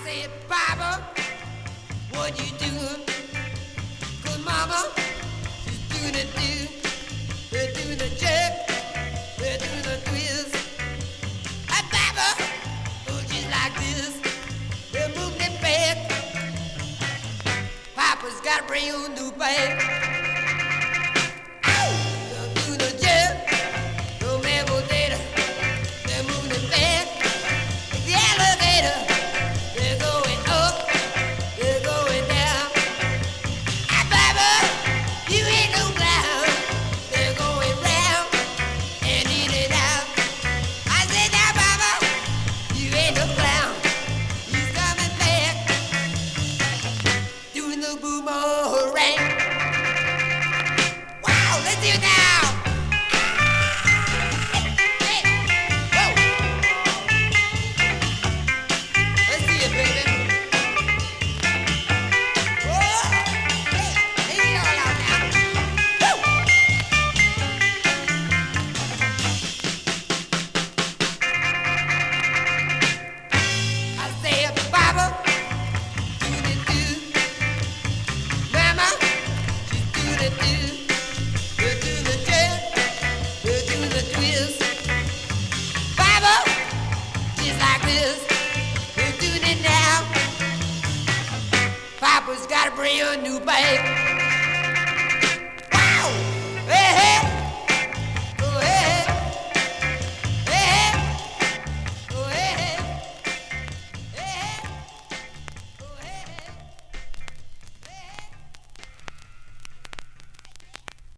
said, Papa, what you doing? 'Cause Mama, she's doing a do, they're doing a jerk, they're doing a twist. And Papa, oh, she's like this, they're moving their back. Papa's got a brand new bag. They're doing a jerk, no man will data, they're moving their back. The alligator, they're going up, they're going down. Ah, Baba, you ain't no clown. They're going round and in and out. I said, now, Baba, you ain't no clown. He's coming back, doing the boomerang. Wow, let's do it now. Hey, whoa. Let's see it, baby. Whoa! Hey, leave it all out now. Woo! I said, Papa, do the do. Mama, she's do the do. You do the jerk, you do the twist. Papa, she's like this. We're doing it now. Papa's got a brand new bag.